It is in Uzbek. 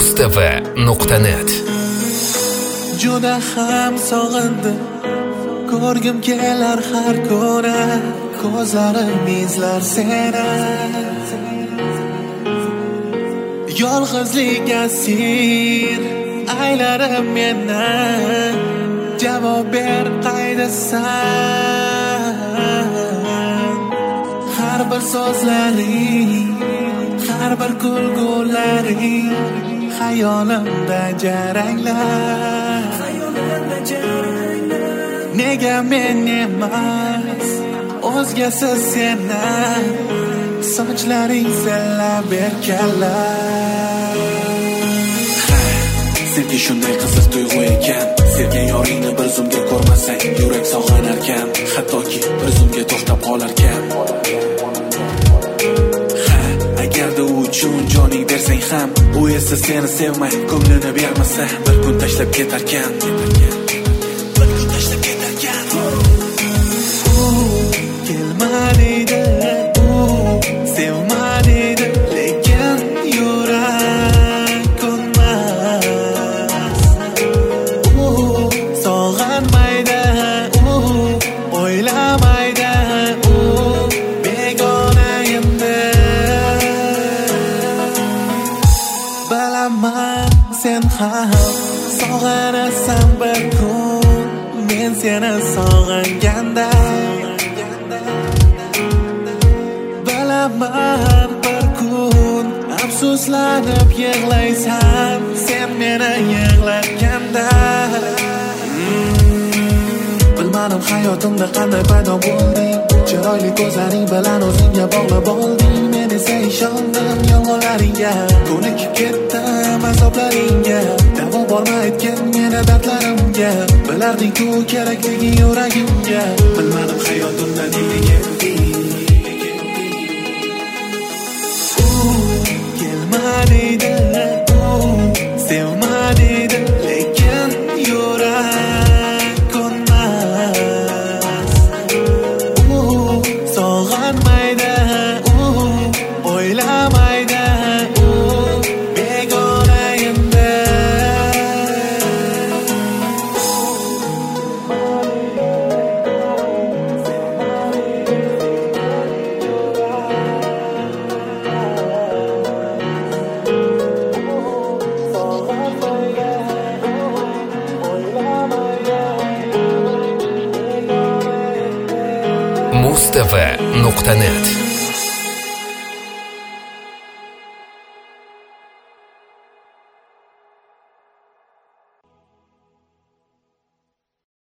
mustv.net. Juda ham sog'indim, ko'rgim kelar har kuni, ko'zlarim izlar seni. Yolg'izlik asir aylarim meni, javob ber qaydasan. Har bir so'zlaring, har bir kulgularing hayolimda jaranglar. Nega men emas, o'zgasi seni, sochlaring sellab berkanlar. Sevgi shunday qiziq tuyg'u ekan, sevgan yoringni bir zumga ko'rmasang yurak sog'inarkan, hattoki bir zumga to'xtab qolarkan. Agarda u uchun joning bersang ham, u esa seni sevmay ko'nglini bermasa, bir kun tashlab ketarkan. Kelma deydi, sevma deydi, lekin yurak ko'nmas. Sog'inmaydi, o'ylamaydi, begona endi. Bilaman sen ham sog'inasan bir kun, men seni sog'inganda. Bilaman bir kun afsuslanib yig'laysan, sen meni yig'latganda. Bilmadim hayotimda qanday paydo bo'lding, chiroyli ko'zlaring bilan o'zingga bog'lab olding. Men esa ishondim yolg'onlaringga, ko'nikib ketdim azoblaringga. Davo borma aytgan meni dardlarimga, bilarding-ku kerakligi yuragimga. Bilmadim hayotimda nega kelding. Kelma deydi, sevma deydi, lekin yurak ko'nmas. Sog'inmaydi, o'ylamaydi, begona endi. mustv.net